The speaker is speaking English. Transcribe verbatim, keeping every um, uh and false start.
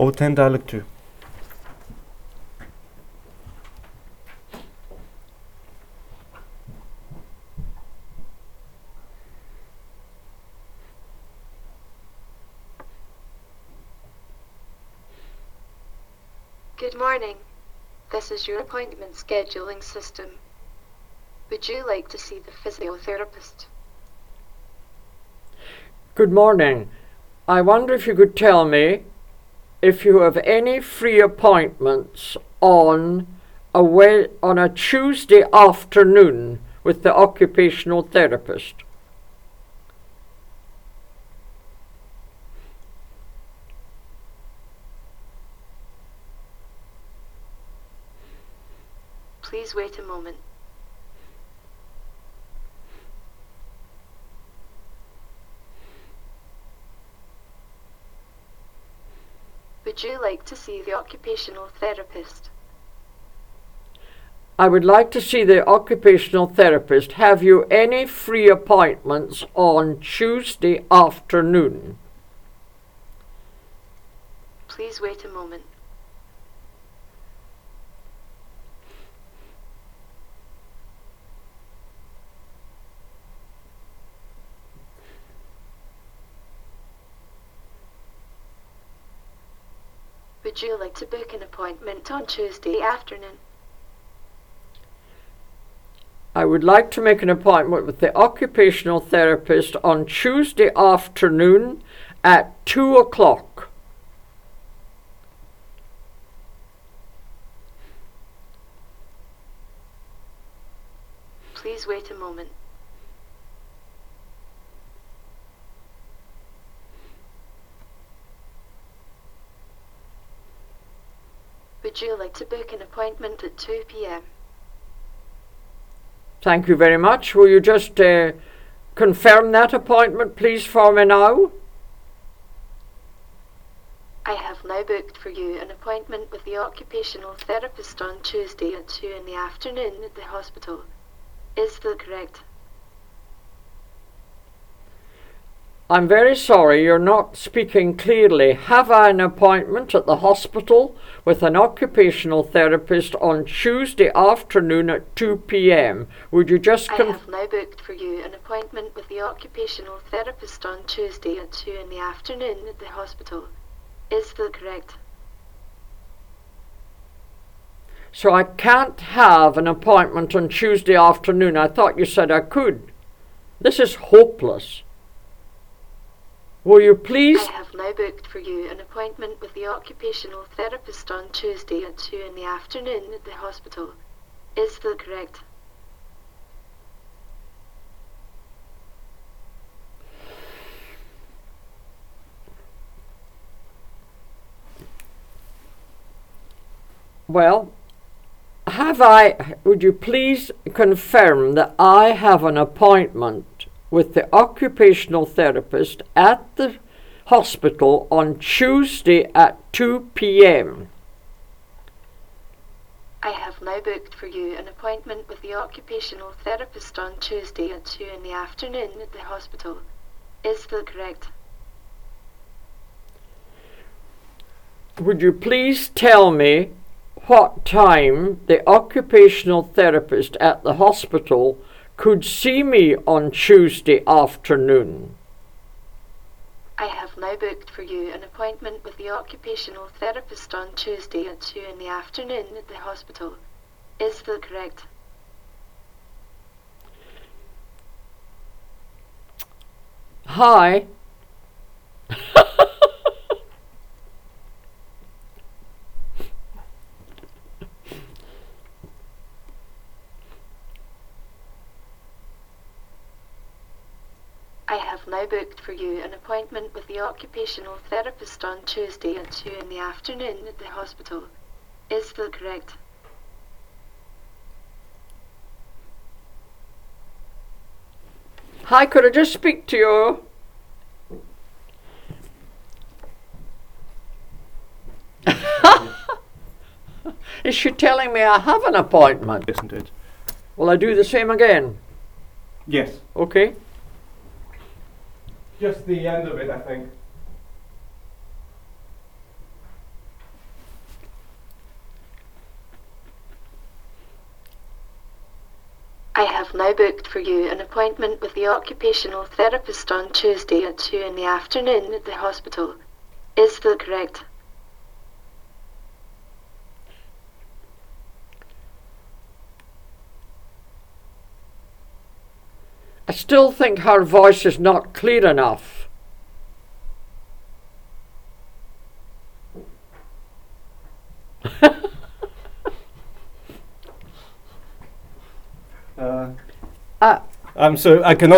oh ten dialect two. Good morning. This is your appointment scheduling system. Would you like to see the physiotherapist? Good morning. I wonder if you could tell me if you have any free appointments on a we- on a Tuesday afternoon with the occupational therapist. Please wait a moment. Would you like to see the occupational therapist? I would like to see the occupational therapist. Have you any free appointments on Tuesday afternoon? Please wait a moment. Would you like to book an appointment on Tuesday afternoon? I would like to make an appointment with the occupational therapist on Tuesday afternoon at two o'clock. Please wait a moment. Would you like to book an appointment at two p m? Thank you very much. Will you just uh, confirm that appointment, please, for me now? I have now booked for you an appointment with the occupational therapist on Tuesday at two in the afternoon at the hospital. Is that correct? I'm very sorry, you're not speaking clearly. Have I an appointment at the hospital with an occupational therapist on Tuesday afternoon at two p m? Would you just I con- have now booked for you an appointment with the occupational therapist on Tuesday at two in the afternoon at the hospital. Is that correct? So I can't have an appointment on Tuesday afternoon. I thought you said I could. This is hopeless. Will you please? I have now booked for you an appointment with the occupational therapist on Tuesday at two in the afternoon at the hospital. Is that correct? Well, have I, would you please confirm that I have an appointment with the occupational therapist at the hospital on Tuesday at two p m? I have now booked for you an appointment with the occupational therapist on Tuesday at two in the afternoon at the hospital. Is that correct? Would you please tell me what time the occupational therapist at the hospital could see me on Tuesday afternoon? I have now booked for you an appointment with the occupational therapist on Tuesday at two in the afternoon at the hospital. Is that correct? Hi. I have now booked for you an appointment with the occupational therapist on Tuesday at two in the afternoon at the hospital. Is that correct? Hi, could I just speak to you? Is she telling me I have an appointment? Yes, indeed. Will I do the same again? Yes. Okay. Just the end of it, I think. I have now booked for you an appointment with the occupational therapist on Tuesday at two in the afternoon at the hospital. Is that correct? I still think her voice is not clear enough. Uh, Uh, um, so I cannot